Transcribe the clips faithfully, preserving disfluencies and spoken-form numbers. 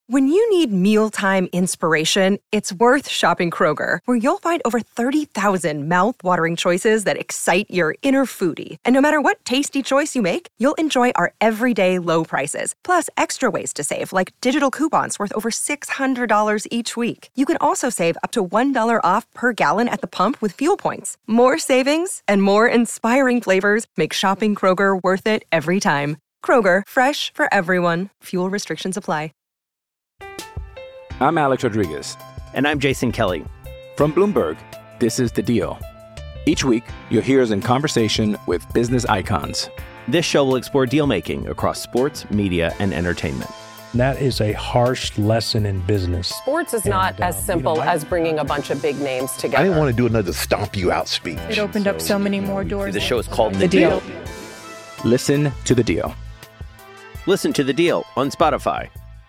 When you need mealtime inspiration, it's worth shopping Kroger, where you'll find over thirty thousand mouth-watering choices that excite your inner foodie. And no matter what tasty choice you make, you'll enjoy our everyday low prices, plus extra ways to save, like digital coupons worth over six hundred dollars each week. You can also save up to one dollar off per gallon at the pump with fuel points. More savings and more inspiring flavors make shopping Kroger worth it every time. Kroger, fresh for everyone. Fuel restrictions apply. I'm Alex Rodriguez. And I'm Jason Kelly. From Bloomberg, this is The Deal. Each week, you'll hear us in conversation with business icons. This show will explore deal-making across sports, media, and entertainment. That is a harsh lesson in business. Sports is not and, as um, simple you know, as bringing a bunch of big names together. I didn't want to do another stomp you out speech. It opened so, up so many more doors. The show is called The, the deal. deal. Listen to The Deal. Listen to The Deal on Spotify.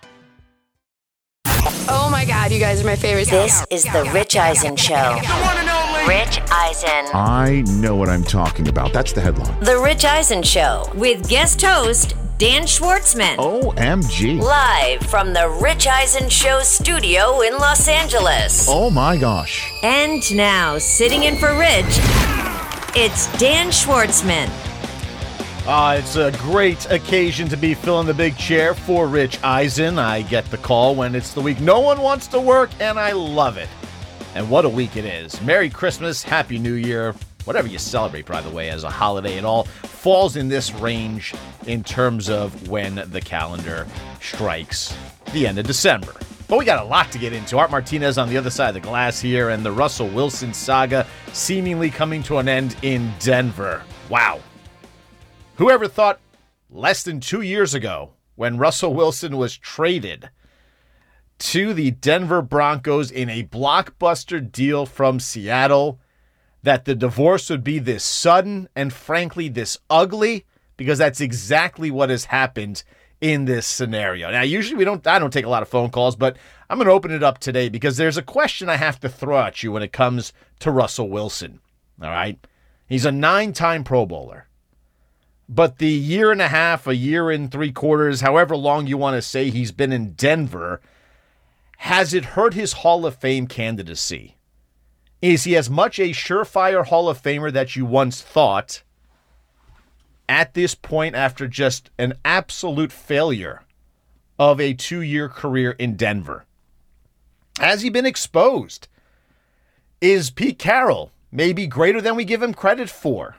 Oh my God, you guys are my favorite. This is the Rich Eisen Show. Rich Eisen. I know what I'm talking about. That's the headline. The Rich Eisen Show with guest host Dan Schwartzman. O M G. Live from the Rich Eisen Show studio in Los Angeles. Oh my gosh. And now, sitting in for Rich, it's Dan Schwartzman. Uh, it's a great occasion to be filling the big chair for Rich Eisen. I get the call when it's the week no one wants to work, and I love it. And what a week it is. Merry Christmas, Happy New Year, whatever you celebrate, by the way, as a holiday. It all falls in this range in terms of when the calendar strikes the end of December. But we got a lot to get into. Art Martinez on the other side of the glass here, and the Russell Wilson saga seemingly coming to an end in Denver. Wow. Whoever thought less than two years ago, when Russell Wilson was traded to the Denver Broncos in a blockbuster deal from Seattle, that the divorce would be this sudden and frankly this ugly, because that's exactly what has happened in this scenario. Now, usually we don't, I don't take a lot of phone calls, but I'm going to open it up today because there's a question I have to throw at you when it comes to Russell Wilson. All right. He's a nine-time Pro Bowler. But the year and a half, a year and three quarters, however long you want to say he's been in Denver, has it hurt his Hall of Fame candidacy? Is he as much a surefire Hall of Famer that you once thought at this point after just an absolute failure of a two-year career in Denver? Has he been exposed? Is Pete Carroll maybe greater than we give him credit for?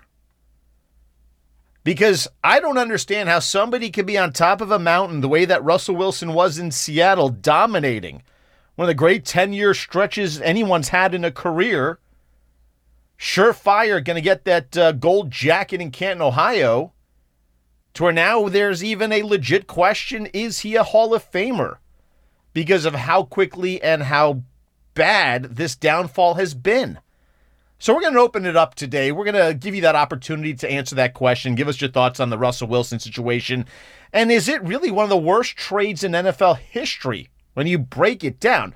Because I don't understand how somebody could be on top of a mountain the way that Russell Wilson was in Seattle, dominating one of the great ten-year stretches anyone's had in a career. Surefire, going to get that uh, gold jacket in Canton, Ohio, to where now there's even a legit question, is he a Hall of Famer? Because of how quickly and how bad this downfall has been. So we're going to open it up today. We're going to give you that opportunity to answer that question. Give us your thoughts on the Russell Wilson situation. And is it really one of the worst trades in N F L history when you break it down?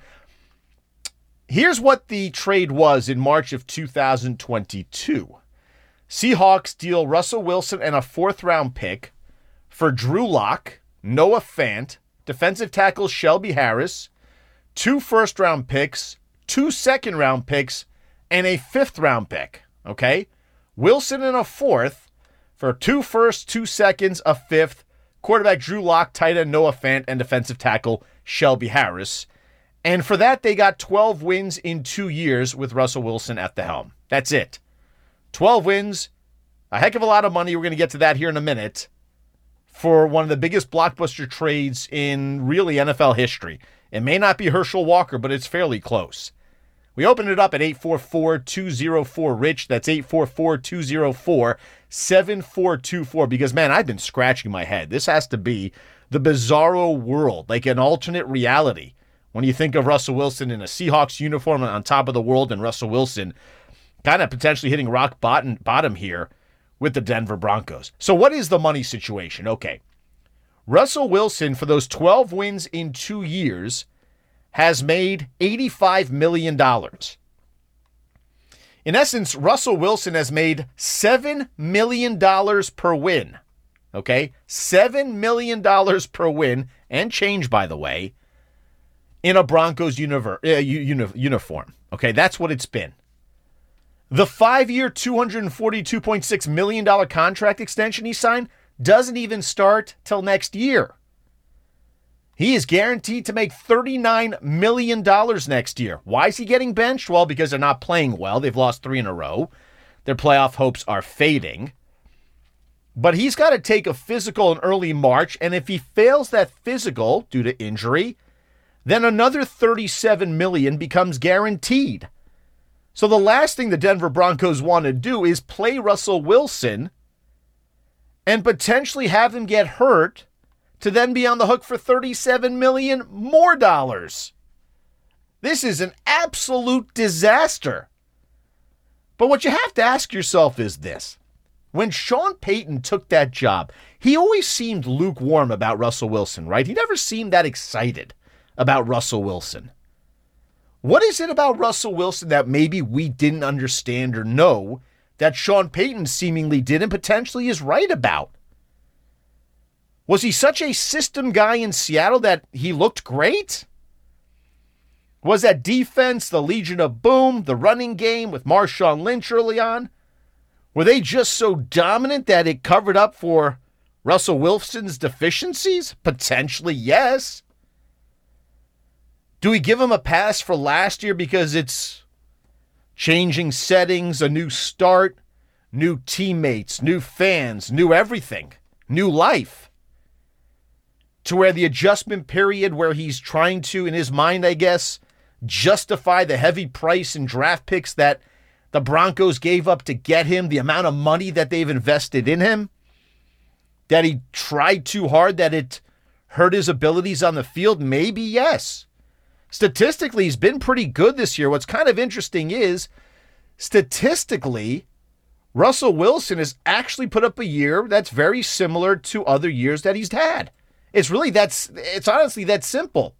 Here's what the trade was in March of two thousand twenty-two. Seahawks deal Russell Wilson and a fourth-round pick for Drew Lock, Noah Fant, defensive tackle Shelby Harris, two first-round picks, two second-round picks, and a fifth-round pick, okay? Wilson and a fourth for two firsts, two seconds, a fifth, quarterback Drew Lock, tight end Noah Fant, and defensive tackle Shelby Harris. And for that, they got twelve wins in two years with Russell Wilson at the helm. That's it. twelve wins, a heck of a lot of money. We're going to get to that here in a minute for one of the biggest blockbuster trades in really N F L history. It may not be Herschel Walker, but it's fairly close. We open it up at eight four four, two oh four, RICH. That's eight four four, two oh four, seven four two four. Because, man, I've been scratching my head. This has to be the bizarro world, like an alternate reality. When you think of Russell Wilson in a Seahawks uniform on top of the world and Russell Wilson kind of potentially hitting rock bottom, bottom here with the Denver Broncos. So what is the money situation? Okay. Russell Wilson, for those twelve wins in two years, has made eighty-five million dollars. In essence, Russell Wilson has made seven million dollars per win. Okay? seven million dollars per win, and change, by the way, in a Broncos univer- uh, uni- uniform. Okay, that's what it's been. The five-year, two hundred forty-two point six million dollars contract extension he signed doesn't even start till next year. He is guaranteed to make thirty-nine million dollars next year. Why is he getting benched? Well, because they're not playing well. They've lost three in a row. Their playoff hopes are fading. But he's got to take a physical in early March, and if he fails that physical due to injury, then another thirty-seven million dollars becomes guaranteed. So the last thing the Denver Broncos want to do is play Russell Wilson and potentially have him get hurt to then be on the hook for thirty-seven million dollars more dollars. This is an absolute disaster. But what you have to ask yourself is this. When Sean Payton took that job, he always seemed lukewarm about Russell Wilson, right? He never seemed that excited about Russell Wilson. What is it about Russell Wilson that maybe we didn't understand or know that Sean Payton seemingly did and potentially is right about? Was he such a system guy in Seattle that he looked great? Was that defense, the Legion of Boom, the running game with Marshawn Lynch early on? Were they just so dominant that it covered up for Russell Wilson's deficiencies? Potentially, yes. Do we give him a pass for last year because it's changing settings, a new start, new teammates, new fans, new everything, new life? To where the adjustment period where he's trying to, in his mind, I guess, justify the heavy price and draft picks that the Broncos gave up to get him, the amount of money that they've invested in him, that he tried too hard, that it hurt his abilities on the field? Maybe, yes. Statistically, he's been pretty good this year. What's kind of interesting is, statistically, Russell Wilson has actually put up a year that's very similar to other years that he's had. It's really, that's, it's honestly that simple.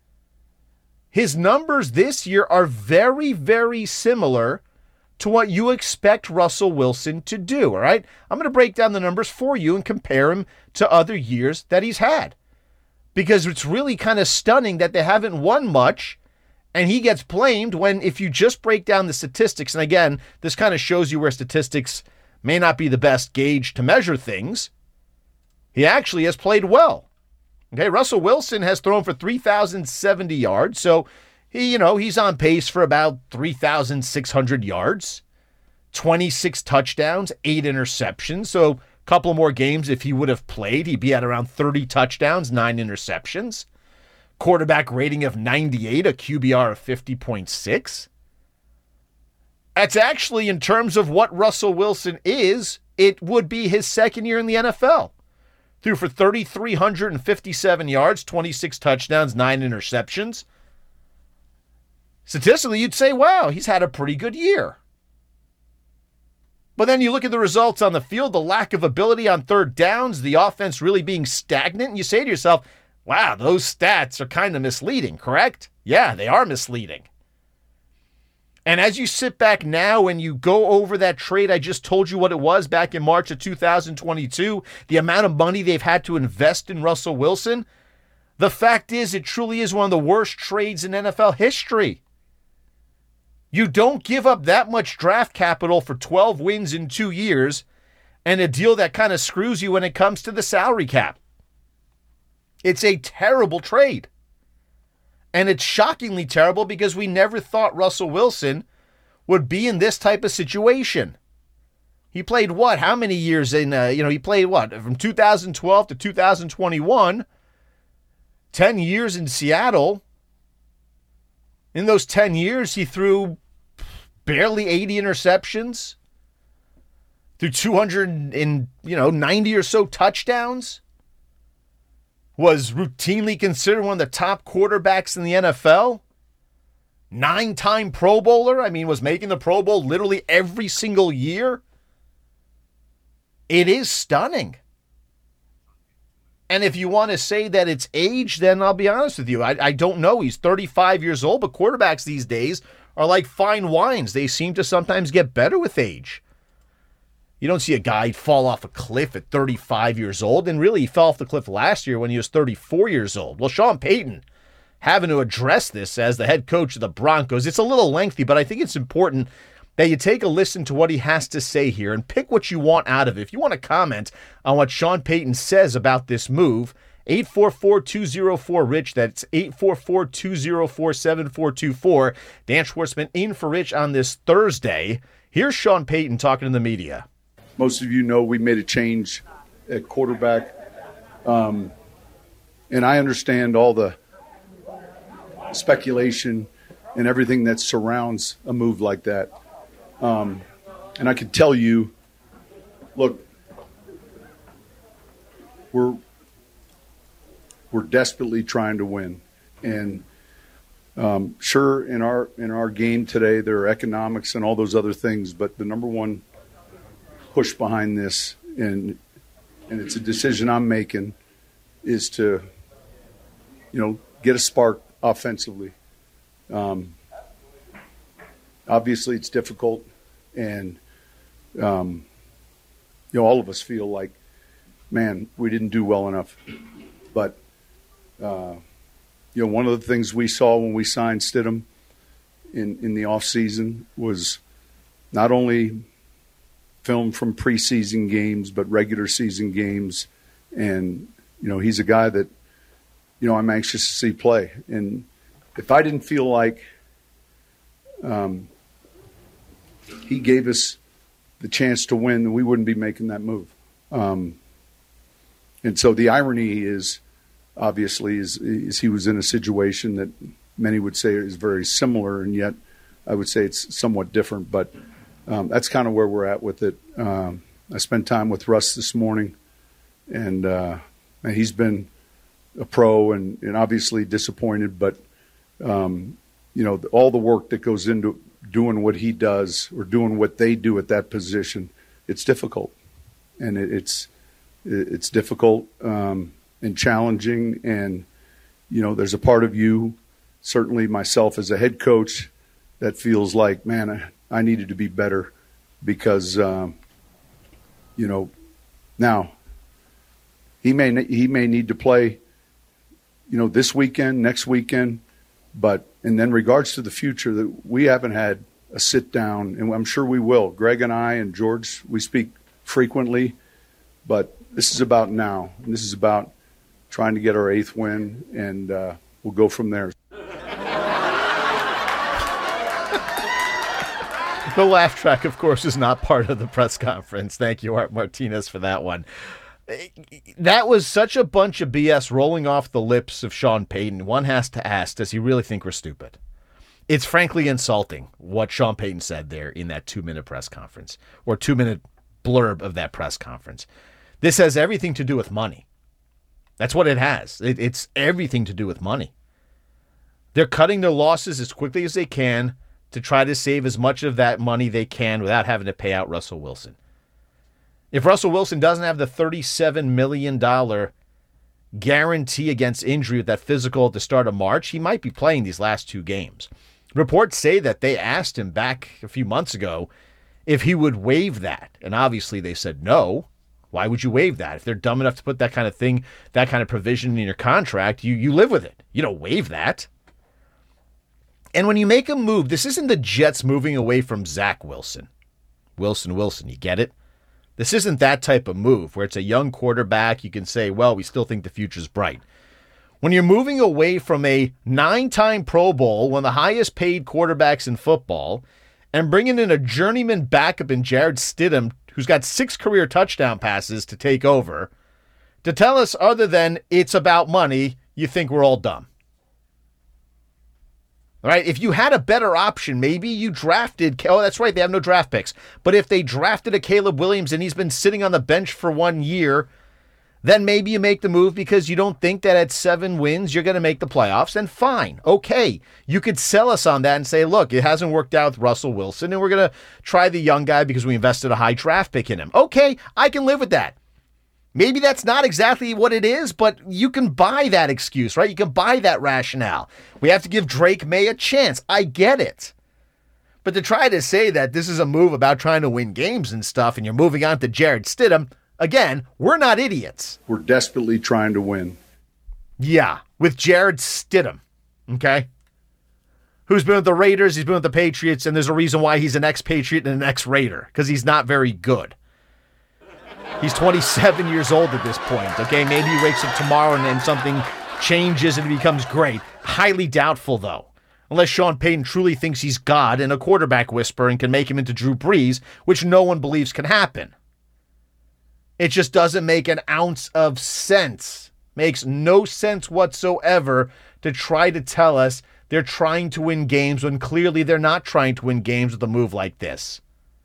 His numbers this year are very, very similar to what you expect Russell Wilson to do, all right? I'm going to break down the numbers for you and compare him to other years that he's had. Because it's really kind of stunning that they haven't won much, and he gets blamed when, if you just break down the statistics, and again, this kind of shows you where statistics may not be the best gauge to measure things, he actually has played well. Okay, Russell Wilson has thrown for three thousand seventy yards, so he, you know, he's on pace for about three thousand six hundred yards, twenty-six touchdowns, eight interceptions. So a couple more games, if he would have played, he'd be at around thirty touchdowns, nine interceptions. Quarterback rating of ninety-eight, a Q B R of fifty point six. That's actually, in terms of what Russell Wilson is, it would be his second year in the N F L. Threw for three thousand three hundred fifty-seven yards, twenty-six touchdowns, nine interceptions. Statistically, you'd say, wow, he's had a pretty good year. But then you look at the results on the field, the lack of ability on third downs, the offense really being stagnant, and you say to yourself, wow, those stats are kind of misleading, correct? Yeah, they are misleading. And as you sit back now and you go over that trade, I just told you what it was back in March of two thousand twenty-two, the amount of money they've had to invest in Russell Wilson, the fact is it truly is one of the worst trades in N F L history. You don't give up that much draft capital for twelve wins in two years and a deal that kind of screws you when it comes to the salary cap. It's a terrible trade. And it's shockingly terrible because we never thought Russell Wilson would be in this type of situation. He played what? How many years in, uh, you know, he played what? From two thousand twelve to two thousand twenty-one. ten years in Seattle. In those ten years, he threw barely eighty interceptions. Threw two hundred and, you know, ninety or so touchdowns. Was routinely considered one of the top quarterbacks in the N F L. Nine-time Pro Bowler. I mean, was making the Pro Bowl literally every single year. It is stunning. And if you want to say that it's age, then I'll be honest with you. I, I don't know. He's thirty-five years old, but quarterbacks these days are like fine wines. They seem to sometimes get better with age. You don't see a guy fall off a cliff at thirty-five years old, and really he fell off the cliff last year when he was thirty-four years old. Well, Sean Payton having to address this as the head coach of the Broncos. It's a little lengthy, but I think it's important that you take a listen to what he has to say here and pick what you want out of it. If you want to comment on what Sean Payton says about this move, eight four four, two oh four, RICH. That's eight four four, two oh four, seven four two four. Dan Schwartzman in for Rich on this Thursday. Here's Sean Payton talking to the media. Most of you know we made a change at quarterback. Um, and I understand all the speculation and everything that surrounds a move like that. Um, and I can tell you, look, we're we're desperately trying to win. And um, sure, in our in our game today, there are economics and all those other things, but the number one push behind this, and and it's a decision I'm making, is to, you know, get a spark offensively. Um, obviously, it's difficult, and um, you know, all of us feel like, man, we didn't do well enough. But uh, you know, one of the things we saw when we signed Stidham in in the off season was not only film from preseason games, but regular season games. And, you know, he's a guy that, you know, I'm anxious to see play. And if I didn't feel like um, he gave us the chance to win, then we wouldn't be making that move. Um, and so the irony is, obviously, is, is he was in a situation that many would say is very similar, and yet I would say it's somewhat different. But Um, that's kind of where we're at with it. Um, I spent time with Russ this morning, and, uh, and he's been a pro and, and obviously disappointed. But, um, you know, all the work that goes into doing what he does or doing what they do at that position, it's difficult. And it, it's it's difficult um, and challenging. And, you know, there's a part of you, certainly myself as a head coach, that feels like, man, I, I needed to be better because, um, you know, now he may he may need to play, you know, this weekend, next weekend, but and then regards to the future, that we haven't had a sit down, and I'm sure we will. Greg and I and George, we speak frequently, but this is about now, and this is about trying to get our eighth win, and uh, we'll go from there. The laugh track, of course, is not part of the press conference. Thank you, Art Martinez, for that one. That was such a bunch of B S rolling off the lips of Sean Payton. One has to ask, does he really think we're stupid? It's frankly insulting what Sean Payton said there in that two-minute press conference, or two-minute blurb of that press conference. This has everything to do with money. That's what it has. It, it's everything to do with money. They're cutting their losses as quickly as they can to try to save as much of that money they can without having to pay out Russell Wilson. If Russell Wilson doesn't have the thirty-seven million dollars guarantee against injury with that physical at the start of March, he might be playing these last two games. Reports say that they asked him back a few months ago if he would waive that. And obviously they said no. Why would you waive that? If they're dumb enough to put that kind of thing, that kind of provision in your contract, you, you live with it. You don't waive that. And when you make a move, this isn't the Jets moving away from Zach Wilson. Wilson, Wilson, you get it? This isn't that type of move where it's a young quarterback. You can say, well, we still think the future's bright. When you're moving away from a nine-time Pro Bowl, one of the highest paid quarterbacks in football, and bringing in a journeyman backup in Jarrett Stidham, who's got six career touchdown passes to take over, to tell us other than it's about money, you think we're all dumb. All right, if you had a better option, maybe you drafted, oh, that's right, they have no draft picks. But if they drafted a Caleb Williams and he's been sitting on the bench for one year, then maybe you make the move because you don't think that at seven wins you're going to make the playoffs, and fine, okay. You could sell us on that and say, look, it hasn't worked out with Russell Wilson, and we're going to try the young guy because we invested a high draft pick in him. Okay, I can live with that. Maybe that's not exactly what it is, but you can buy that excuse, right? You can buy that rationale. We have to give Drake May a chance. I get it. But to try to say that this is a move about trying to win games and stuff, and you're moving on to Jarrett Stidham, again, we're not idiots. We're desperately trying to win. Yeah, with Jarrett Stidham. okay, who's been with the Raiders, he's been with the Patriots, and there's a reason why he's an ex-Patriot and an ex-Raider, because he's not very good. He's twenty-seven years old at this point, okay? Maybe he wakes up tomorrow and then something changes and he becomes great. Highly doubtful, though. Unless Sean Payton truly thinks he's God and a quarterback whisperer and can make him into Drew Brees, which no one believes can happen. It just doesn't make an ounce of sense. Makes no sense whatsoever to try to tell us they're trying to win games when clearly they're not trying to win games with a move like this.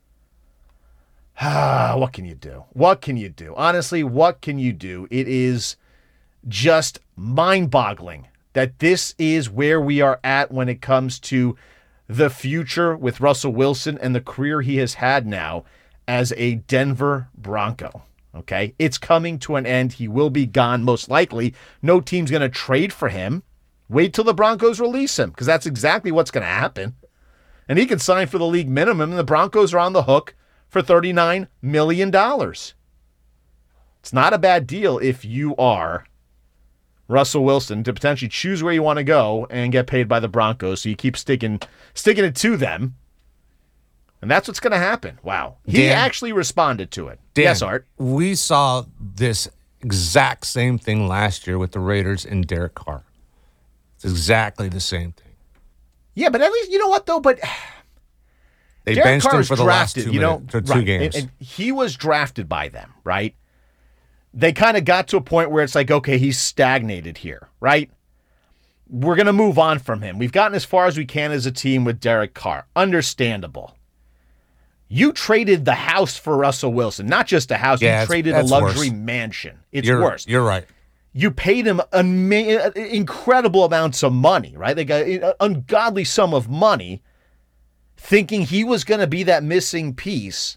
Ah, what can you do? What can you do? Honestly, what can you do? It is just mind-boggling that this is where we are at when it comes to the future with Russell Wilson and the career he has had now as a Denver Bronco. Okay? It's coming to an end. He will be gone, most likely. No team's going to trade for him. Wait till the Broncos release him, because that's exactly what's going to happen. And he can sign for the league minimum, and the Broncos are on the hook for thirty-nine million dollars. It's not a bad deal if you are Russell Wilson to potentially choose where you want to go and get paid by the Broncos, so you keep sticking sticking it to them. And that's what's going to happen. Wow. He Dan, actually responded to it. Dan, yes, Art. We saw this exact same thing last year with the Raiders and Derek Carr. It's exactly the same thing. Yeah, but at least, you know what, though? But they Derek benched Carr him for the drafted, last two, you know, minutes, two right, games. And, and he was drafted by them, right? They kind of got to a point where it's like, okay, he's stagnated here, right? We're going to move on from him. We've gotten as far as we can as a team with Derek Carr. Understandable. You traded the house for Russell Wilson. Not just a house. Yeah, you traded a luxury worse. mansion. It's you're, worse. You're right. You paid him ama- incredible amounts of money, right? They got an ungodly sum of money thinking he was going to be that missing piece.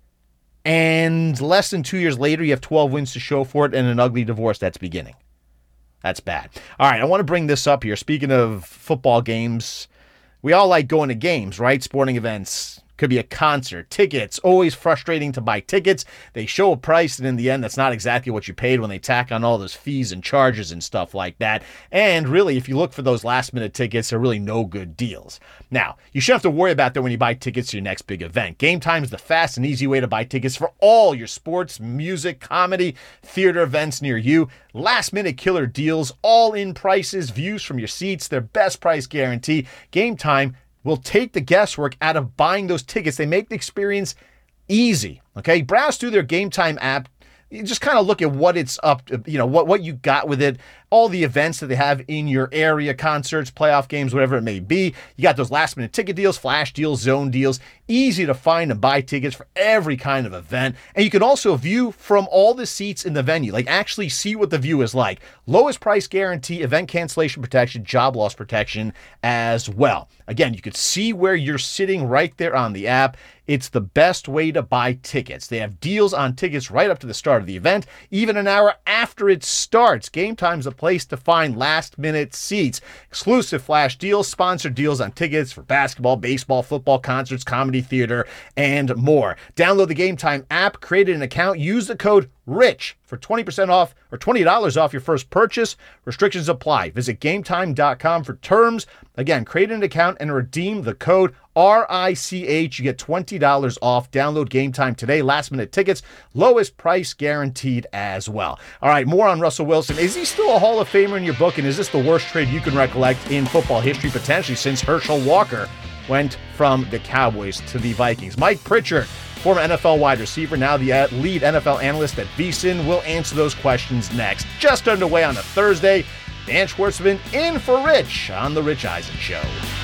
And less than two years later, you have twelve wins to show for it and an ugly divorce that's beginning. That's bad. All right, I want to bring this up here. Speaking of football games, we all like going to games, right? Sporting events. Could be a concert, tickets, always frustrating to buy tickets. They show a price, and in the end, that's not exactly what you paid when they tack on all those fees and charges and stuff like that. And really, if you look for those last-minute tickets, they're really no good deals. Now, you shouldn't have to worry about that when you buy tickets to your next big event. Game Time is the fast and easy way to buy tickets for all your sports, music, comedy, theater events near you. Last-minute killer deals, all-in prices, views from your seats, their best price guarantee. Game Time will take the guesswork out of buying those tickets. They make the experience easy, okay? Browse through their Game Time app. You just kind of look at what it's up to, you know, what, what you got with it, all the events that they have in your area, concerts, playoff games, whatever it may be. You got those last minute ticket deals, flash deals, zone deals, easy to find and buy tickets for every kind of event. And you can also view from all the seats in the venue, like actually see what the view is like. Lowest price guarantee, event cancellation protection, job loss protection as well. Again, you could see where you're sitting right there on the app. It's the best way to buy tickets. They have deals on tickets right up to the start of the event, even an hour after it starts. Game Time's a place to find last-minute seats. Exclusive flash deals, sponsored deals on tickets for basketball, baseball, football, concerts, comedy, theater, and more. Download the Game Time app, create an account, use the code RICH for twenty percent off or twenty dollars off your first purchase. Restrictions apply. Visit game time dot com for terms. Again, create an account and redeem the code R I C H. You get twenty dollars off. Download Game Time today. Last minute tickets. Lowest price guaranteed as well. All right, more on Russell Wilson. Is he still a Hall of Famer in your book? And is this the worst trade you can recollect in football history, potentially, since Herschel Walker went from the Cowboys to the Vikings? Mike Pritchard, former N F L wide receiver, now the lead N F L analyst at VSiN, will answer those questions next. Just underway on a Thursday. Dan Schwartzman in for Rich on The Rich Eisen Show.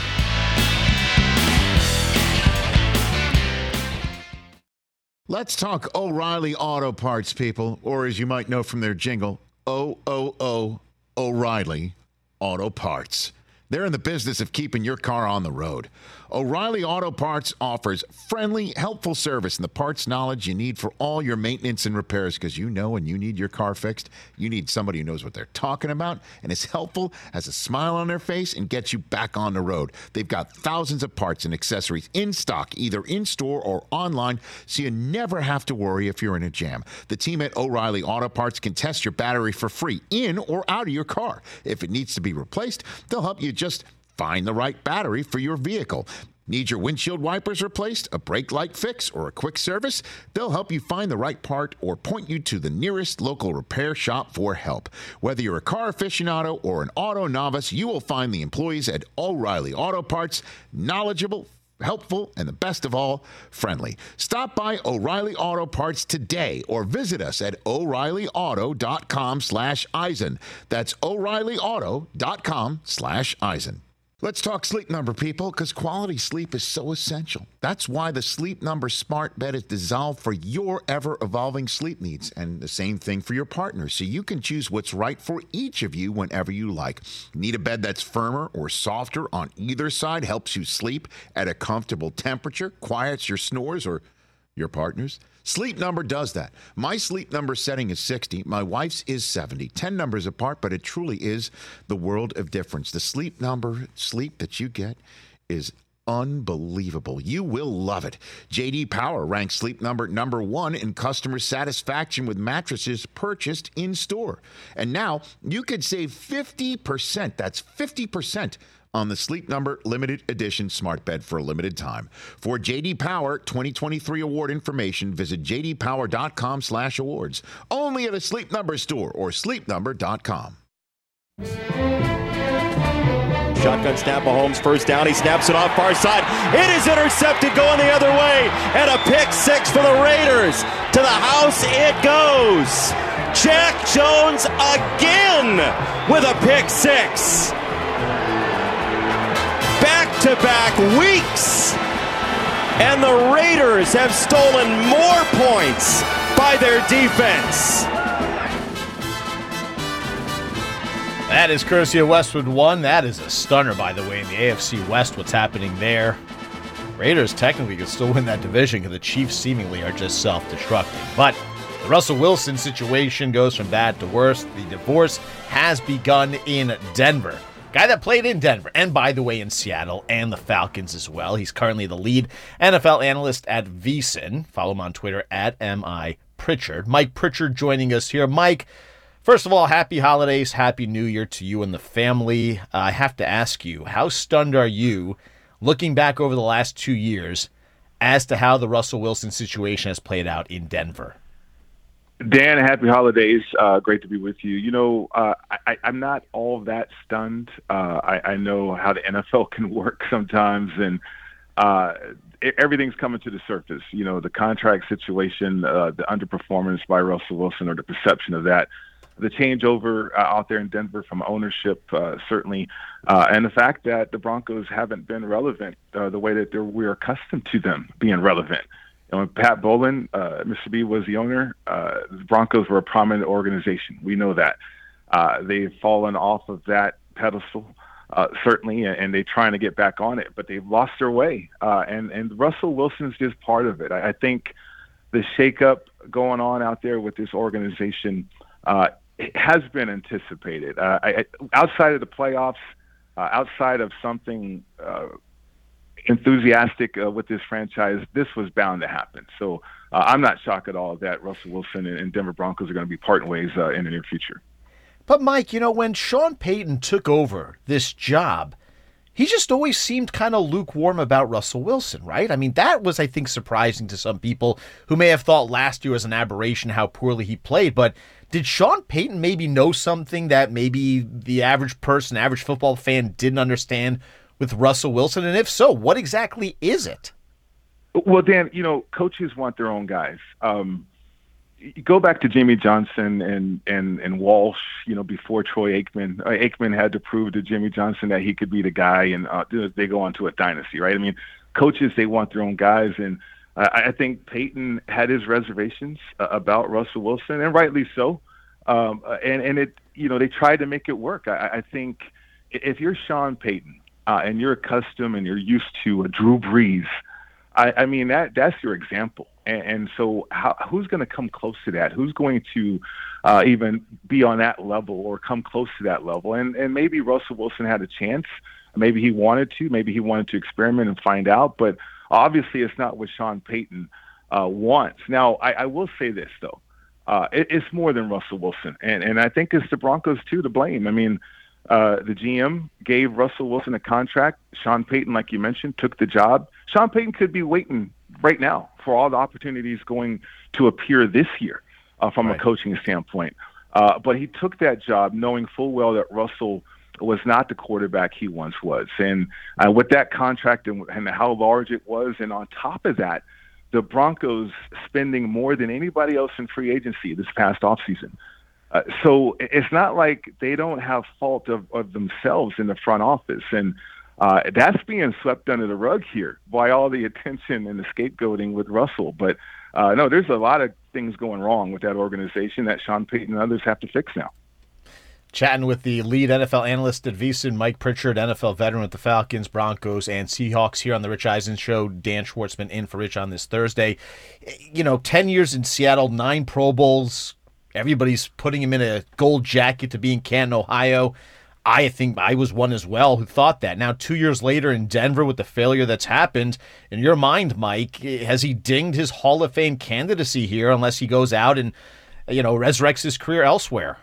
Let's talk O'Reilly Auto Parts, people, or as you might know from their jingle, O O O O'Reilly Auto Parts. They're in the business of keeping your car on the road. O'Reilly Auto Parts offers friendly, helpful service and the parts knowledge you need for all your maintenance and repairs, because you know when you need your car fixed, you need somebody who knows what they're talking about and is helpful, has a smile on their face, and gets you back on the road. They've got thousands of parts and accessories in stock, either in-store or online, so you never have to worry if you're in a jam. The team at O'Reilly Auto Parts can test your battery for free in or out of your car. If it needs to be replaced, they'll help you just find the right battery for your vehicle. Need your windshield wipers replaced, a brake light fix, or a quick service? They'll help you find the right part or point you to the nearest local repair shop for help. Whether you're a car aficionado or an auto novice, you will find the employees at O'Reilly Auto Parts knowledgeable, helpful, and the best of all, friendly. Stop by O'Reilly Auto Parts today or visit us at O'Reilly Auto dot com slash Eisen. That's O'Reilly Auto dot com slash Eisen. Let's talk Sleep Number, people, because quality sleep is so essential. That's why the Sleep Number smart bed is designed for your ever-evolving sleep needs, and the same thing for your partner, so you can choose what's right for each of you whenever you like. Need a bed that's firmer or softer on either side, helps you sleep at a comfortable temperature, quiets your snores or your partner's? Sleep Number does that. My Sleep Number setting is sixty. My wife's is seventy. ten numbers apart, but it truly is the world of difference. The Sleep Number sleep that you get is unbelievable. You will love it. J D Power ranks Sleep Number number one in customer satisfaction with mattresses purchased in store. And now you could save fifty percent. That's fifty percent on the Sleep Number limited edition smart bed for a limited time. For J D Power twenty twenty-three award information, visit j d power dot com slash awards. Only at a Sleep Number store or sleep number dot com. Shotgun snap, Mahomes first down. He snaps it off far side. It is intercepted going the other way. And a pick six for the Raiders. To the house it goes. Jack Jones again with a pick six. Back-to-back weeks, and the Raiders have stolen more points by their defense. That is courtesy of Westwood One. That is a stunner, by the way, in the A F C West, what's happening there. Raiders technically could still win that division because the Chiefs seemingly are just self-destructing. But the Russell Wilson situation goes from bad to worse. The divorce has begun in Denver. Guy that played in Denver, and by the way, in Seattle and the Falcons as well. He's currently the lead N F L analyst at VSiN. Follow him on Twitter at M I Pritchard. Mike Pritchard joining us here. Mike, first of all, happy holidays, happy new year to you and the family. Uh, I have to ask you, how stunned are you, looking back over the last two years, as to how the Russell Wilson situation has played out in Denver? Dan, happy holidays. Uh, great to be with you. You know, uh, I, I'm not all that stunned. Uh, I, I know how the N F L can work sometimes, and uh, everything's coming to the surface. You know, the contract situation, uh, the underperformance by Russell Wilson, or the perception of that, the changeover uh, out there in Denver from ownership, uh, certainly, uh, and the fact that the Broncos haven't been relevant uh, the way that we're accustomed to them being relevant. And when Pat Bowlen, uh, Mister B, was the owner, uh, the Broncos were a prominent organization. We know that. Uh, they've fallen off of that pedestal, uh, certainly, and, and they're trying to get back on it, but they've lost their way. Uh, and, and Russell Wilson's just part of it. I, I think the shakeup going on out there with this organization uh, it has been anticipated. Uh, I, outside of the playoffs, uh, outside of something uh, enthusiastic uh, with this franchise, this was bound to happen. So uh, I'm not shocked at all that Russell Wilson and, and Denver Broncos are going to be parting ways uh, in the near future. But Mike, you know, when Sean Payton took over this job, he just always seemed kind of lukewarm about Russell Wilson, right? I mean, that was, I think, surprising to some people who may have thought last year was an aberration how poorly he played. But did Sean Payton maybe know something that maybe the average person, average football fan didn't understand with Russell Wilson? And if so, what exactly is it? Well, Dan, you know, coaches want their own guys. Um, you go back to Jimmy Johnson and, and, and Walsh, you know, before Troy Aikman. Uh, Aikman had to prove to Jimmy Johnson that he could be the guy, and uh, they go on to a dynasty, right? I mean, coaches, they want their own guys, and uh, I think Payton had his reservations uh, about Russell Wilson, and rightly so. Um, and, and it, you know, they tried to make it work. I, I think if you're Sean Payton, Uh, and you're accustomed and you're used to a Drew Brees, I, I mean, that that's your example. And, and so how, who's going to come close to that? Who's going to uh, even be on that level or come close to that level? And and maybe Russell Wilson had a chance. Maybe he wanted to. Maybe he wanted to experiment and find out. But obviously it's not what Sean Payton uh, wants. Now, I, I will say this, though. Uh, it, it's more than Russell Wilson. And, and I think it's the Broncos, too, to blame. I mean, Uh, the G M gave Russell Wilson a contract. Sean Payton, like you mentioned, took the job. Sean Payton could be waiting right now for all the opportunities going to appear this year uh, from right. a coaching standpoint. Uh, but he took that job knowing full well that Russell was not the quarterback he once was. And uh, with that contract and, and how large it was, and on top of that, the Broncos spending more than anybody else in free agency this past offseason. Uh, so it's not like they don't have fault of, of themselves in the front office. And uh, that's being swept under the rug here by all the attention and the scapegoating with Russell. But uh, no, there's a lot of things going wrong with that organization that Sean Payton and others have to fix now. Chatting with the lead N F L analyst at VSiN, Mike Pritchard, N F L veteran with the Falcons, Broncos, and Seahawks here on the Rich Eisen Show. Dan Schwartzman in for Rich on this Thursday. You know, ten years in Seattle, nine Pro Bowls. Everybody's putting him in a gold jacket to be in Canton, Ohio. I think I was one as well who thought that. Now, two years later in Denver with the failure that's happened, in your mind, Mike, has he dinged his Hall of Fame candidacy here unless he goes out and, you know, resurrects his career elsewhere?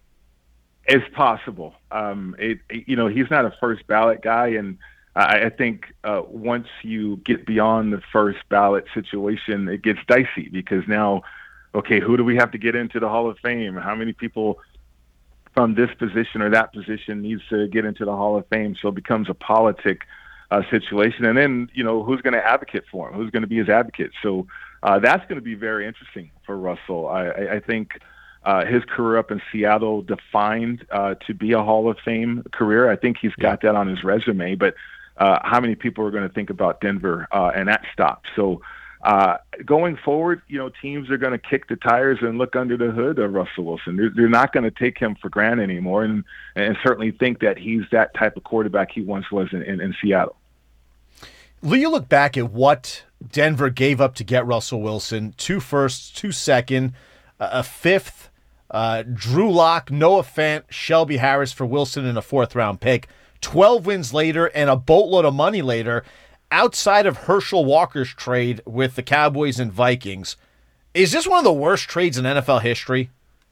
It's possible. Um, it, you know, he's not a first ballot guy, and I, I think uh, once you get beyond the first ballot situation, it gets dicey because now, okay, who do we have to get into the Hall of Fame? How many people from this position or that position needs to get into the Hall of Fame? So it becomes a politic uh, situation, and then you know who's going to advocate for him? Who's going to be his advocate? So uh, that's going to be very interesting for Russell. I, I, I think. Uh, his career up in Seattle defined uh, to be a Hall of Fame career. I think he's got that on his resume, but uh, how many people are going to think about Denver uh, and that stop? So uh, going forward, you know, teams are going to kick the tires and look under the hood of Russell Wilson. They're, they're not going to take him for granted anymore and, and certainly think that he's that type of quarterback he once was in, in, in Seattle. Lee, you look back at what Denver gave up to get Russell Wilson, two firsts, two second, a fifth, Uh, Drew Lock, Noah Fant, Shelby Harris for Wilson in a fourth-round pick. twelve wins later and a boatload of money later, outside of Herschel Walker's trade with the Cowboys and Vikings. Is this one of the worst trades in N F L history?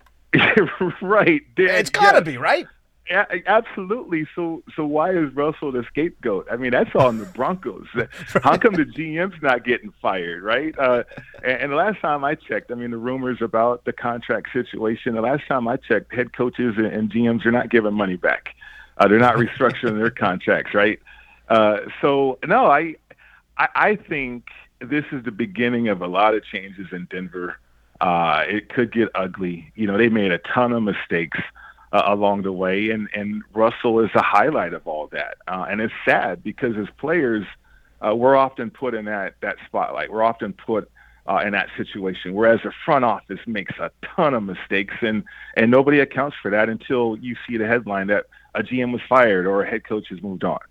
Right. Dan, it's got to yeah. be, right? Yeah, absolutely. So, so why is Russell the scapegoat? I mean, that's on the Broncos. How come the G M's not getting fired, right? Uh, and, and the last time I checked, I mean, the rumors about the contract situation. The last time I checked, head coaches and, and G Ms are not giving money back. Uh, they're not restructuring their contracts, right? Uh, so, no, I, I, I think this is the beginning of a lot of changes in Denver. Uh, it could get ugly. You know, they made a ton of mistakes Uh, along the way, and, and Russell is a highlight of all that. Uh, and it's sad because as players, uh, we're often put in that, that spotlight. We're often put uh, in that situation, whereas the front office makes a ton of mistakes, and, and nobody accounts for that until you see the headline that a G M was fired or a head coach has moved on.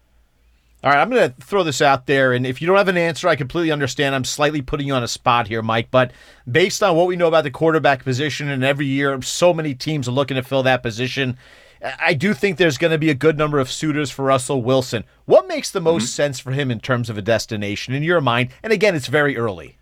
All right, I'm going to throw this out there, and if you don't have an answer, I completely understand. I'm slightly putting you on a spot here, Mike, but based on what we know about the quarterback position, and every year so many teams are looking to fill that position, I do think there's going to be a good number of suitors for Russell Wilson. What makes the most mm-hmm. sense for him in terms of a destination in your mind? And again, it's very early.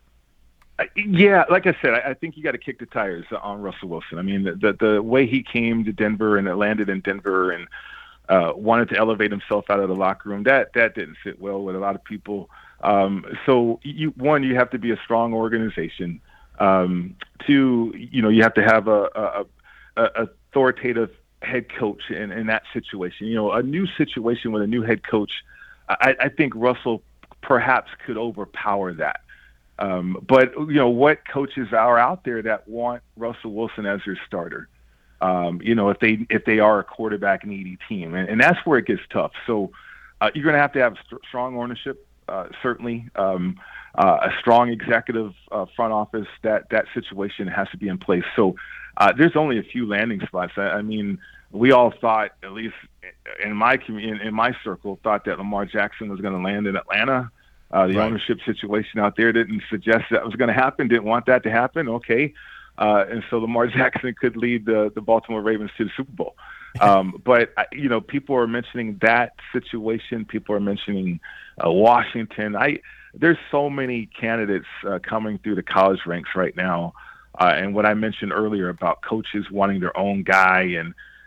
Yeah, like I said, I, I think you got to kick the tires on Russell Wilson. I mean, the, the the way he came to Denver and landed in Denver and Uh, wanted to elevate himself out of the locker room. That that didn't sit well with a lot of people. Um, so you, one, you have to be a strong organization. Um, two, you know, you have to have a, a, a authoritative head coach in, in that situation. You know, a new situation with a new head coach, I, I think Russell perhaps could overpower that. Um, but you know, what coaches are out there that want Russell Wilson as their starter? Um, you know, if they if they are a quarterback needy team, and, and that's where it gets tough. So uh, you're going to have to have st- strong ownership, uh, certainly um, uh, a strong executive uh, front office. That that situation has to be in place. So uh, there's only a few landing spots. I, I mean, we all thought, at least in my in, in my circle, thought that Lamar Jackson was going to land in Atlanta. Uh, the right. ownership situation out there didn't suggest that was going to happen. Didn't want that to happen. Okay. Uh, and so Lamar Jackson could lead the, the Baltimore Ravens to the Super Bowl. Um, but, you know, people are mentioning that situation. People are mentioning uh, Washington. I There's so many candidates uh, coming through the college ranks right now. Uh, and what I mentioned earlier about coaches wanting their own guy and,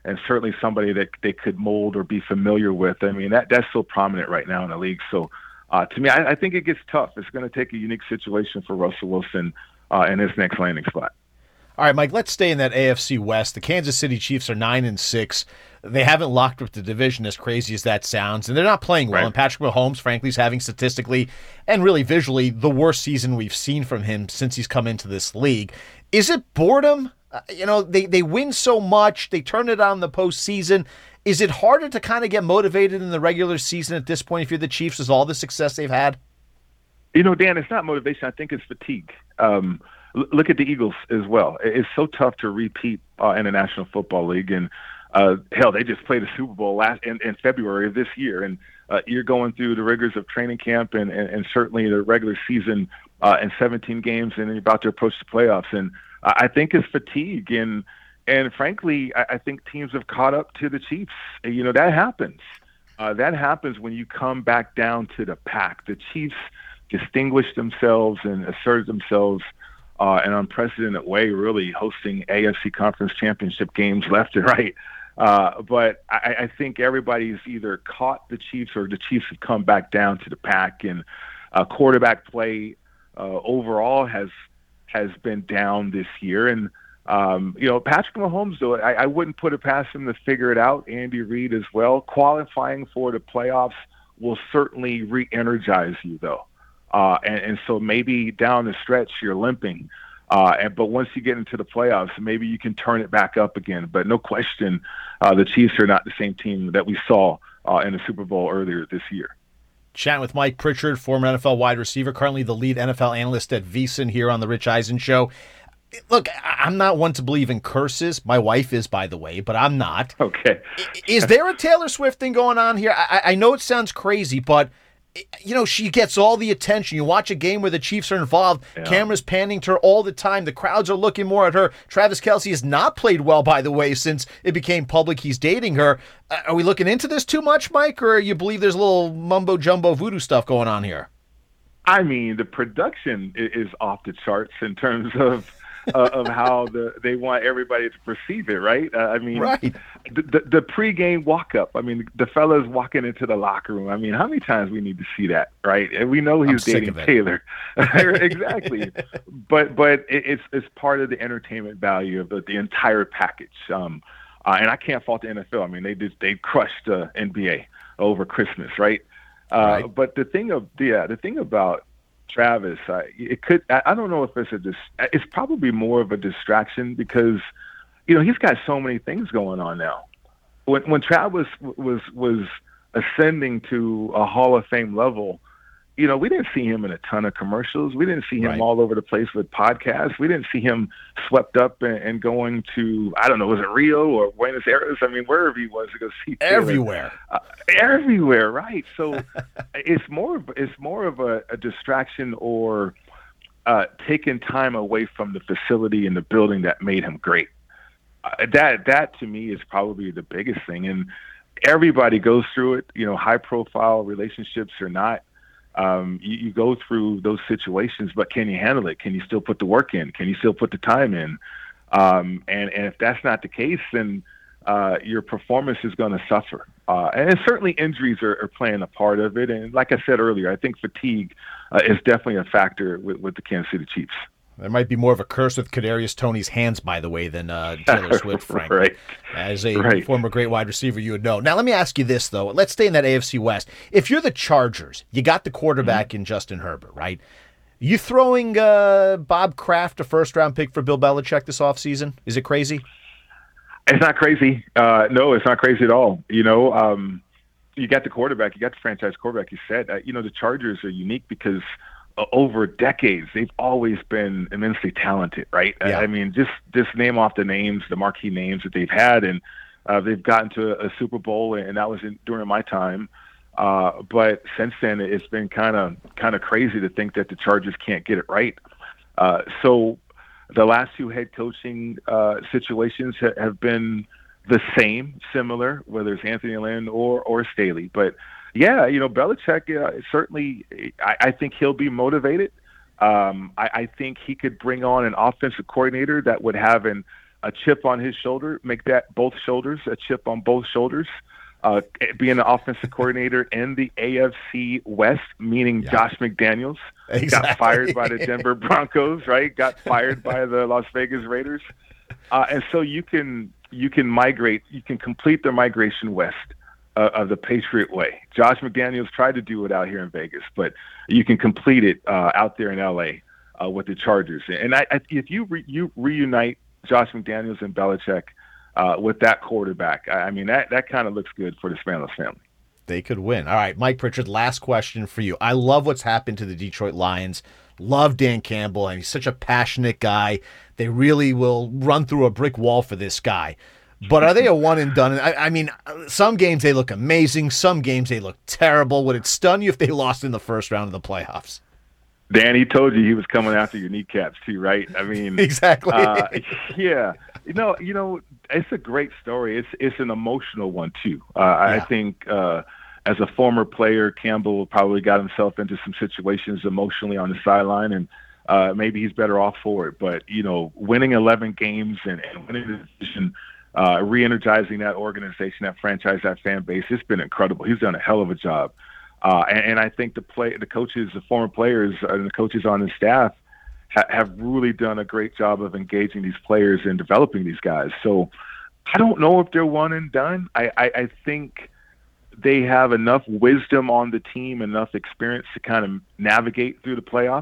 and certainly somebody that they could mold or be familiar with. I mean, that that's so prominent right now in the league. So uh, to me, I, I think it gets tough. It's going to take a unique situation for Russell Wilson uh, in his next landing spot. All right, Mike, let's stay in that A F C West. The Kansas City Chiefs are nine and six. They haven't locked up the division, as crazy as that sounds, and they're not playing well. Right. And Patrick Mahomes, frankly, is having statistically and really visually the worst season we've seen from him since he's come into this league. Is it boredom? Uh, you know, they, they win so much. They turn it on in the postseason. Is it harder to kind of get motivated in the regular season at this point if you're the Chiefs, with all the success they've had? You know, Dan, it's not motivation. I think it's fatigue. Um Look at the Eagles as well. It's so tough to repeat uh, in the National Football League. And, uh, hell, they just played a Super Bowl last in, in February of this year. And uh, you're going through the rigors of training camp and, and, and certainly the regular season uh, and seventeen games, and then you're about to approach the playoffs. And uh, I think it's fatigue. And, and frankly, I, I think teams have caught up to the Chiefs. You know, that happens. Uh, that happens when you come back down to the pack. The Chiefs distinguished themselves and asserted themselves Uh, an unprecedented way, really hosting A F C Conference Championship games left and right. Uh, but I, I think everybody's either caught the Chiefs or the Chiefs have come back down to the pack. And uh, quarterback play uh, overall has has been down this year. And um, you know, Patrick Mahomes, though, I, I wouldn't put it past him to figure it out. Andy Reid as well. Qualifying for the playoffs will certainly re-energize you, though. Uh, and, and so maybe down the stretch you're limping, uh, and, but once you get into the playoffs, maybe you can turn it back up again. But no question, uh, the Chiefs are not the same team that we saw uh, in the Super Bowl earlier this year. Chatting with Mike Pritchard, former N F L wide receiver, currently the lead N F L analyst at VSiN here on the Rich Eisen Show. Look, I'm not one to believe in curses. My wife is, by the way, but I'm not. Okay. Is there a Taylor Swift thing going on here? I, I know it sounds crazy, but you know, she gets all the attention. You watch a game where the Chiefs are involved, yeah. Cameras panning to her all the time. The crowds are looking more at her. Travis Kelce has not played well, by the way, since it became public he's dating her. Uh, are we looking into this too much, Mike, or you believe there's a little mumbo-jumbo voodoo stuff going on here? I mean, the production is off the charts in terms of uh, of how the they want everybody to perceive it, right? Uh, I mean, right. The, the, the pregame walk-up, I mean, the fellas walking into the locker room, I mean, how many times we need to see that, right? And we know he's dating Taylor. Exactly. But but it, it's it's part of the entertainment value of the, the entire package. Um, uh, and I can't fault the N F L. I mean, they just they crushed the uh, N B A over Christmas, right? Uh, right? But the thing of yeah, the thing about Travis, uh, it could. I don't know if it's a. Dis, it's probably more of a distraction because, you know, he's got so many things going on now. When when Travis was was ascending to a Hall of Fame level, you know, we didn't see him in a ton of commercials. We didn't see him right. all over the place with podcasts. We didn't see him swept up and, and going to, I don't know, was it Rio or Buenos Aires? I mean, wherever he was to go see Taylor. Everywhere. Uh, everywhere, right. So it's more of, it's more of a, a distraction or uh, taking time away from the facility and the building that made him great. Uh, that, that to me is probably the biggest thing. And everybody goes through it, you know, high profile relationships or not. Um, you, you go through those situations, but can you handle it? Can you still put the work in? Can you still put the time in? Um, and, and if that's not the case, then uh, your performance is going to suffer. Uh, and certainly injuries are, are playing a part of it. And like I said earlier, I think fatigue uh, is definitely a factor with, with the Kansas City Chiefs. There might be more of a curse with Kadarius Toney's hands, by the way, than uh, Taylor Swift, frankly. Right. As a right. former great wide receiver, you would know. Now, let me ask you this, though. Let's stay in that A F C West. If you're the Chargers, you got the quarterback mm-hmm. in Justin Herbert, right? You throwing uh, Bob Kraft a first-round pick for Bill Belichick this offseason? Is it crazy? It's not crazy. Uh, no, it's not crazy at all. You know, um, you got the quarterback. You got the franchise quarterback, you said. Uh, you know, the Chargers are unique because – over decades, they've always been immensely talented, right? Yeah. I mean, just just name off the names, the marquee names that they've had, and uh, they've gotten to a, a Super Bowl, and that was in, during my time. Uh, but since then, it's been kind of kind of crazy to think that the Chargers can't get it right. Uh, so the last two head coaching uh, situations ha- have been the same, similar, whether it's Anthony Lynn or or Staley, but. Yeah, you know, Belichick, uh, certainly, I, I think he'll be motivated. Um, I, I think he could bring on an offensive coordinator that would have an a chip on his shoulder, make that both shoulders a chip on both shoulders. Uh, being the offensive coordinator in the A F C West, meaning yeah. Josh McDaniels, exactly. got fired by the Denver Broncos, right? Got fired by the Las Vegas Raiders. Uh, and so you can you can migrate, you can complete the migration west uh, of the Patriot way. Josh McDaniels tried to do it out here in Vegas, but you can complete it uh, out there in L A uh, with the Chargers. And I, I, if you re, you reunite Josh McDaniels and Belichick uh, with that quarterback, I, I mean, that, that kind of looks good for the Spanos family. They could win. All right, Mike Pritchard, last question for you. I love what's happened to the Detroit Lions. Love Dan Campbell, and he's such a passionate guy. They really will run through a brick wall for this guy. But are they a one and done? I, I mean, some games they look amazing. Some games they look terrible. Would it stun you if they lost in the first round of the playoffs? Dan, he told you he was coming after your kneecaps too, right? I mean, exactly. uh, yeah. You know, you know, it's a great story. It's it's an emotional one too. Uh, yeah. I think uh, as a former player, Campbell probably got himself into some situations emotionally on the sideline, and uh, maybe he's better off for it. But you know, winning eleven games and, and winning the division, uh, re-energizing that organization, that franchise, that fan base, it's been incredible. He's done a hell of a job. Uh, and, and I think the play, the coaches, the former players, and the coaches on the staff ha- have really done a great job of engaging these players and developing these guys. So I don't know if they're one and done. I, I, I think they have enough wisdom on the team, enough experience to kind of navigate through the playoffs.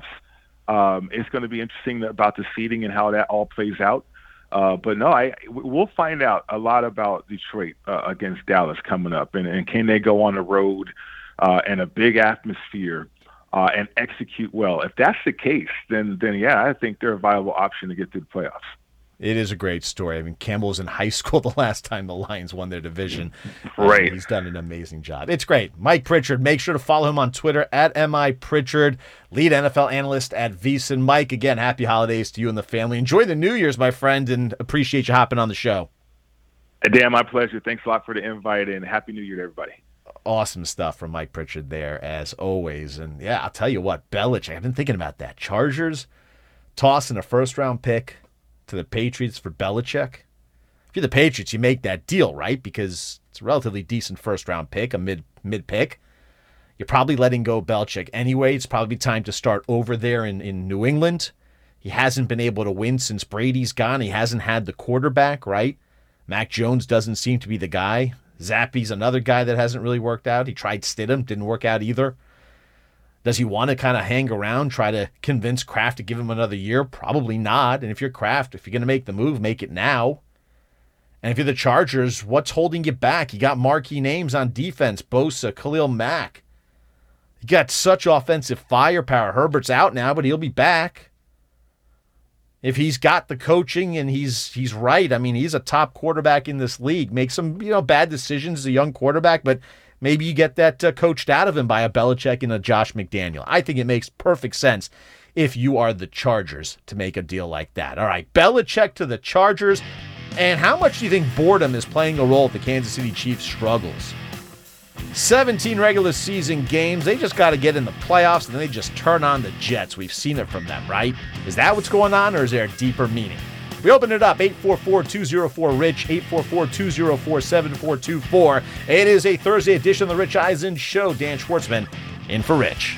Um, it's going to be interesting about the seeding and how that all plays out. Uh, but no, I we'll find out a lot about Detroit uh, against Dallas coming up, and, and can they go on the road Uh, and a big atmosphere, uh, and execute well. If that's the case, then then yeah, I think they're a viable option to get through the playoffs. It is a great story. I mean, Campbell was in high school the last time the Lions won their division. Right. Um, he's done an amazing job. It's great. Mike Pritchard, make sure to follow him on Twitter at M I Pritchard, lead N F L analyst at VSiN. Mike, again, happy holidays to you and the family. Enjoy the New Year's, my friend, and appreciate you hopping on the show. Dan, my pleasure. Thanks a lot for the invite, and Happy New Year to everybody. Awesome stuff from Mike Pritchard there, as always. And, yeah, I'll tell you what, Belichick, I've been thinking about that. Chargers tossing a first-round pick to the Patriots for Belichick. If you're the Patriots, you make that deal, right? Because it's a relatively decent first-round pick, a mid, mid-pick. You're probably letting go Belichick anyway. It's probably time to start over there in, in New England. He hasn't been able to win since Brady's gone. He hasn't had the quarterback, right? Mac Jones doesn't seem to be the guy. Zappe's another guy that hasn't really worked out. He tried Stidham, didn't work out either. Does he want to kind of hang around, try to convince Kraft to give him another year? Probably not. And if you're Kraft, if you're going to make the move, make it now. And if you're the Chargers, what's holding you back? You got marquee names on defense, Bosa, Khalil Mack. You got such offensive firepower. Herbert's out now, but he'll be back. If he's got the coaching and he's he's right, I mean, he's a top quarterback in this league. Makes some, you know, bad decisions as a young quarterback, but maybe you get that uh, coached out of him by a Belichick and a Josh McDaniel. I think it makes perfect sense if you are the Chargers to make a deal like that. All right, Belichick to the Chargers. And how much do you think boredom is playing a role with the Kansas City Chiefs' struggles? seventeen regular season games. They just got to get in the playoffs, and then they just turn on the Jets. We've seen it from them, right? Is that what's going on, or is there a deeper meaning? We open it up, eight four four, two oh four, RICH, eight four four, two oh four, seven four two four. It is a Thursday edition of the Rich Eisen Show. Dan Schwartzman in for Rich.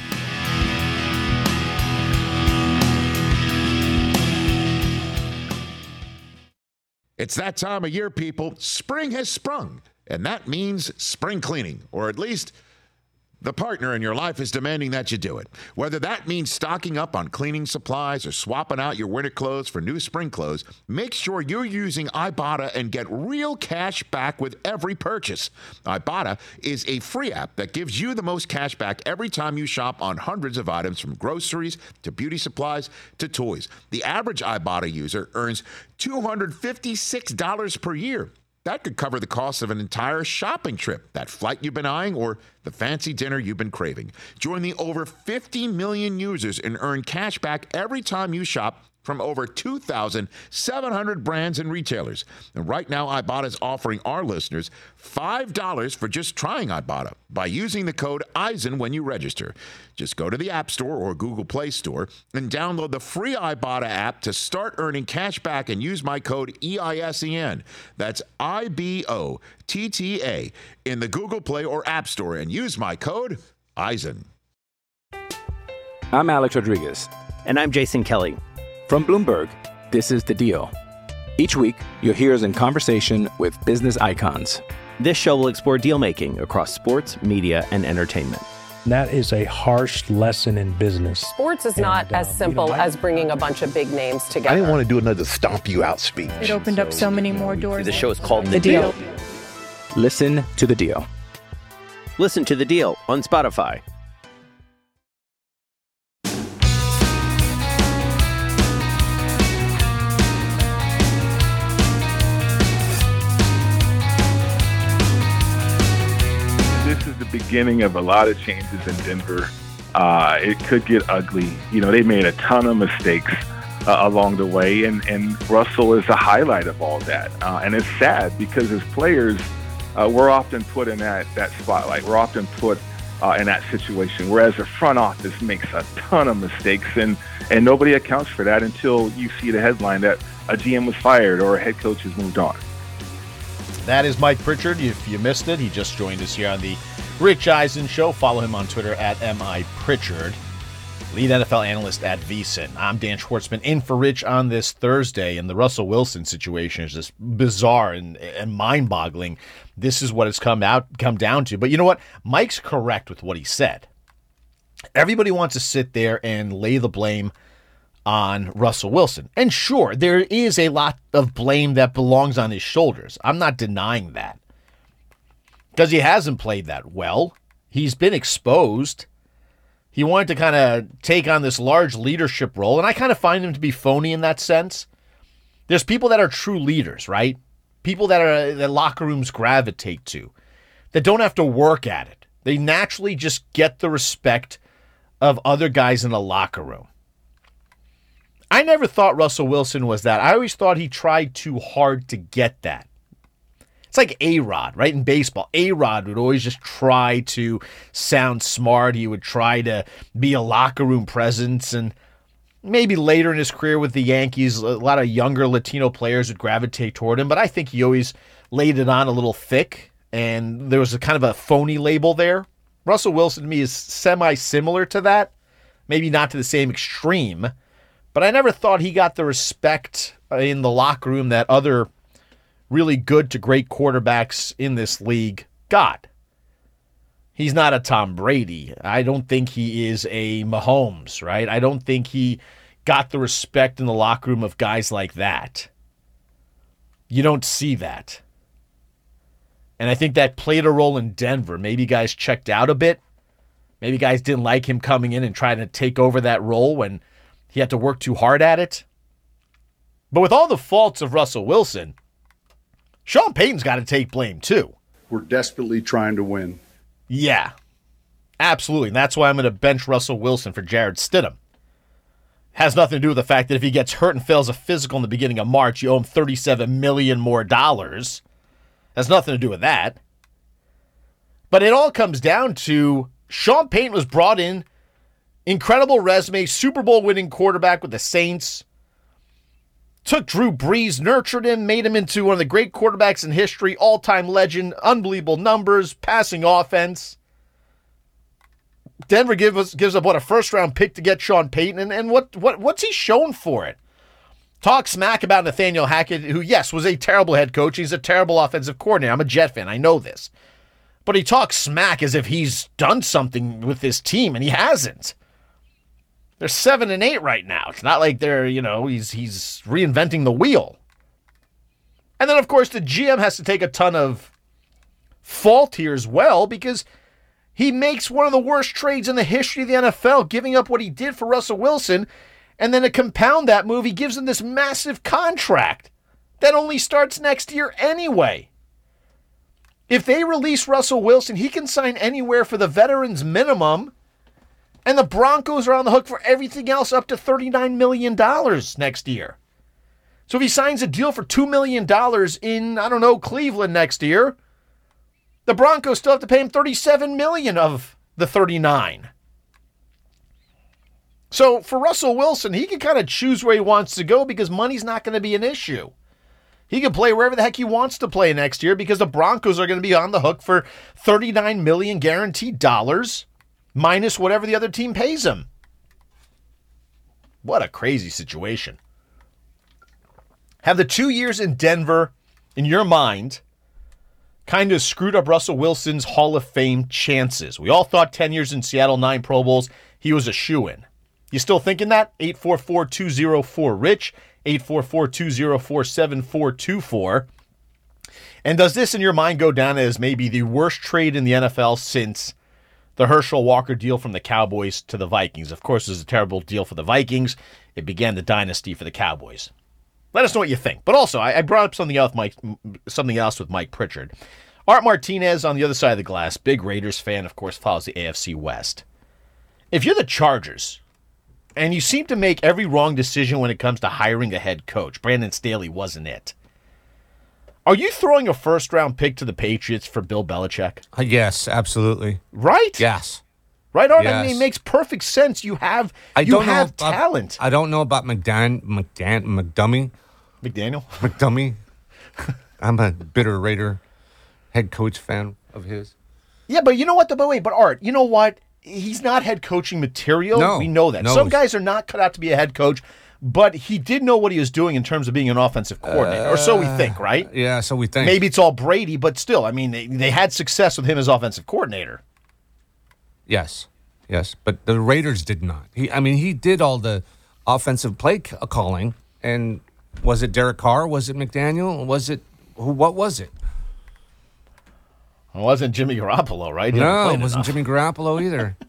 It's that time of year, people. Spring has sprung. And that means spring cleaning, or at least the partner in your life is demanding that you do it. Whether that means stocking up on cleaning supplies or swapping out your winter clothes for new spring clothes, make sure you're using Ibotta and get real cash back with every purchase. Ibotta is a free app that gives you the most cash back every time you shop on hundreds of items, from groceries to beauty supplies to toys. The average Ibotta user earns two hundred fifty-six dollars per year. That could cover the cost of an entire shopping trip, that flight you've been eyeing, or the fancy dinner you've been craving. Join the over fifty million users and earn cash back every time you shop from over two thousand seven hundred brands and retailers. And right now, Ibotta is offering our listeners five dollars for just trying Ibotta by using the code Eisen when you register. Just go to the App Store or Google Play Store and download the free Ibotta app to start earning cash back and use my code E I S E N. That's I B O T T A in the Google Play or App Store and use my code Eisen. I'm Alex Rodriguez. And I'm Jason Kelly. From Bloomberg, this is The Deal. Each week, you'll hear us in conversation with business icons. This show will explore deal-making across sports, media, and entertainment. That is a harsh lesson in business. Sports is And, not as um, simple you know, I- as bringing a bunch of big names together. I didn't want to do another stomp you out speech. It opened up so many more doors. The show is called The The Deal. Deal. Listen to The Deal. Listen to The Deal on Spotify. This is the beginning of a lot of changes in Denver. Uh, it could get ugly. You know, they made a ton of mistakes uh, along the way, and, and Russell is a highlight of all that. Uh, and it's sad because as players, uh, we're often put in that, that spotlight. We're often put uh, in that situation, whereas the front office makes a ton of mistakes, and, and nobody accounts for that until you see the headline that a G M was fired or a head coach has moved on. That is Mike Pritchard. If you missed it, he just joined us here on the Rich Eisen Show. Follow him on Twitter at M I Pritchard, lead N F L analyst at VSiN. I'm Dan Schwartzman, in for Rich on this Thursday, and the Russell Wilson situation is just bizarre and, and mind-boggling. This is what it's come out come down to. But you know what? Mike's correct with what he said. Everybody wants to sit there and lay the blame on Russell Wilson. And sure, there is a lot of blame that belongs on his shoulders. I'm not denying that. Because he hasn't played that well. He's been exposed. He wanted to kind of take on this large leadership role, and I kind of find him to be phony in that sense. There's people that are true leaders, right? People that are that locker rooms gravitate to, that don't have to work at it. They naturally just get the respect of other guys in the locker room. I never thought Russell Wilson was that. I always thought he tried too hard to get that. It's like A-Rod, right? In baseball, A-Rod would always just try to sound smart. He would try to be a locker room presence. And maybe later in his career with the Yankees, a lot of younger Latino players would gravitate toward him. But I think he always laid it on a little thick. And there was a kind of a phony label there. Russell Wilson to me is semi-similar to that. Maybe not to the same extreme. But I never thought he got the respect in the locker room that other really good to great quarterbacks in this league got. He's not a Tom Brady. I don't think he is a Mahomes, right? I don't think he got the respect in the locker room of guys like that. You don't see that. And I think that played a role in Denver. Maybe guys checked out a bit. Maybe guys didn't like him coming in and trying to take over that role when he had to work too hard at it. But with all the faults of Russell Wilson, Sean Payton's got to take blame too. We're desperately trying to win. Yeah, absolutely. And that's why I'm going to bench Russell Wilson for Jarrett Stidham. Has nothing to do with the fact that if he gets hurt and fails a physical in the beginning of March, you owe him thirty-seven million dollars more dollars. Has nothing to do with that. But it all comes down to Sean Payton was brought in, incredible resume, Super Bowl winning quarterback with the Saints. Took Drew Brees, nurtured him, made him into one of the great quarterbacks in history, all-time legend, unbelievable numbers, passing offense. Denver gives us gives up, what, a first-round pick to get Sean Payton, and, and what what what's he shown for it? Talk smack about Nathaniel Hackett, who, yes, was a terrible head coach. He's a terrible offensive coordinator. I'm a Jet fan. I know this. But he talks smack as if he's done something with this team, and he hasn't. They're seven and eight right now. It's not like they're, you know, he's he's reinventing the wheel. And then, of course, the G M has to take a ton of fault here as well because he makes one of the worst trades in the history of the N F L, giving up what he did for Russell Wilson. And then to compound that move, he gives him this massive contract that only starts next year anyway. If they release Russell Wilson, he can sign anywhere for the veterans minimum. And the Broncos are on the hook for everything else up to thirty-nine million dollars next year. So if he signs a deal for two million dollars in, I don't know, Cleveland next year, the Broncos still have to pay him thirty-seven million dollars of the thirty-nine. So for Russell Wilson, he can kind of choose where he wants to go because money's not going to be an issue. He can play wherever the heck he wants to play next year because the Broncos are going to be on the hook for thirty-nine million dollars guaranteed dollars minus whatever the other team pays him. What a crazy situation. Have the two years in Denver, in your mind, kind of screwed up Russell Wilson's Hall of Fame chances? We all thought ten years in Seattle, nine Pro Bowls, he was a shoo-in. You still thinking that? eight four four, two oh four, RICH, eight four four, two oh four, seven four two four. And does this in your mind go down as maybe the worst trade in the N F L since the Herschel Walker deal from the Cowboys to the Vikings? Of course, it was a terrible deal for the Vikings. It began the dynasty for the Cowboys. Let us know what you think. But also, I, I brought up something else, Mike, something else with Mike Pritchard. Art Martinez on the other side of the glass, big Raiders fan, of course, follows the A F C West. If you're the Chargers, and you seem to make every wrong decision when it comes to hiring a head coach, Brandon Staley wasn't it, are you throwing a first-round pick to the Patriots for Bill Belichick? Uh, yes, absolutely. Right? Yes. Right, Art? Yes. I mean, it makes perfect sense. You have I you don't have know about, talent. I don't know about McDan, McDan, McDummy. McDaniel? McDummy. I'm a bitter Raider head coach fan of his. Yeah, but you know what? The but wait, but Art, you know what? He's not head coaching material. No, we know that. no. Some guys are not cut out to be a head coach, but he did know what he was doing in terms of being an offensive coordinator, uh, or so we think, right? Yeah, so we think. Maybe it's all Brady, but still, I mean, they, they had success with him as offensive coordinator. Yes, yes, but the Raiders did not. He, I mean, he did all the offensive play calling, and was it Derek Carr? Was it McDaniel? Was it who? What was it? It wasn't Jimmy Garoppolo, right? He No, it wasn't enough. Jimmy Garoppolo either.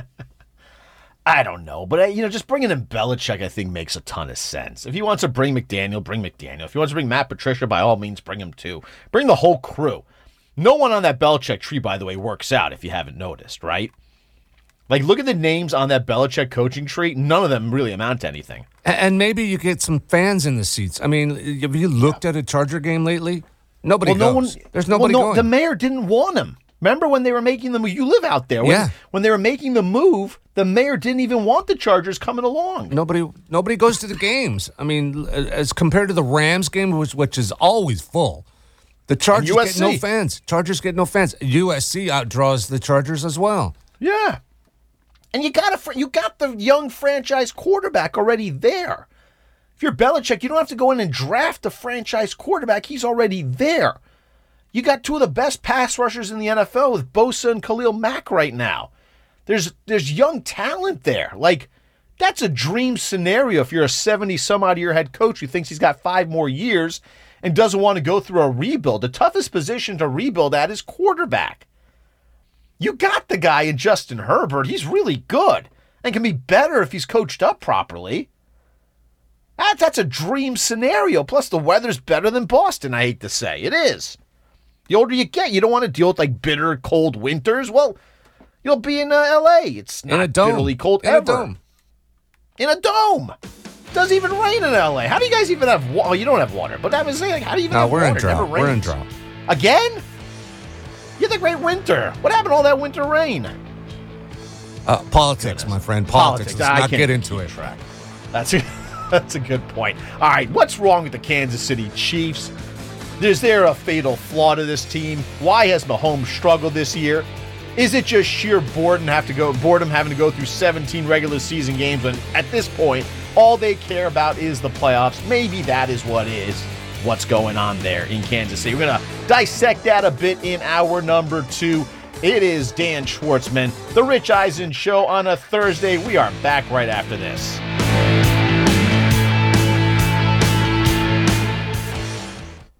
I don't know, but, uh, you know, just bringing in Belichick, I think, makes a ton of sense. If he wants to bring McDaniel, bring McDaniel. If he wants to bring Matt Patricia, by all means, bring him too. Bring the whole crew. No one on that Belichick tree, by the way, works out, if you haven't noticed, right? Like, look at the names on that Belichick coaching tree. None of them really amount to anything. And maybe you get some fans in the seats. I mean, have you looked at a Charger game lately? Nobody well, goes. No one, There's nobody well, no, going. The mayor didn't want him. Remember when they were making the move? You live out there. When, yeah. When they were making the move, the mayor didn't even want the Chargers coming along. Nobody nobody goes to the games. I mean, as compared to the Rams game, which, which is always full, the Chargers get no fans. Chargers get no fans. U S C outdraws the Chargers as well. Yeah. And you got a, you got the young franchise quarterback already there. If you're Belichick, you don't have to go in and draft a franchise quarterback. He's already there. You got two of the best pass rushers in the N F L with Bosa and Khalil Mack right now. There's there's young talent there. Like, that's a dream scenario if you're a seventy-some-odd-year head coach who thinks he's got five more years and doesn't want to go through a rebuild. The toughest position to rebuild at is quarterback. You got the guy in Justin Herbert. He's really good and can be better if he's coached up properly. That, that's a dream scenario. Plus, the weather's better than Boston, I hate to say. It is. The older you get, you don't want to deal with, like, bitter, cold winters. Well, you'll be in uh, L A. It's not in a dome. bitterly cold in ever. a dome. In a dome. It doesn't even rain in L A. How do you guys even have water? Well, you don't have water, but I was saying, like, how do you even No, have we're water? in drought. It never We're in rains. drought. Again? You had the great winter. What happened to all that winter rain? Uh, politics, my friend. Politics. Politics. Let's I not can't get keep into it. track. That's a, that's a good point. All right, what's wrong with the Kansas City Chiefs? Is there a fatal flaw to this team? Why has Mahomes struggled this year? Is it just sheer boredom have to go boredom having to go through seventeen regular season games when at this point all they care about is the playoffs? Maybe that is what is what's going on there in Kansas City. We're going to dissect that a bit in hour number two. It is Dan Schwartzman, The Rich Eisen Show on a Thursday. We are back right after this.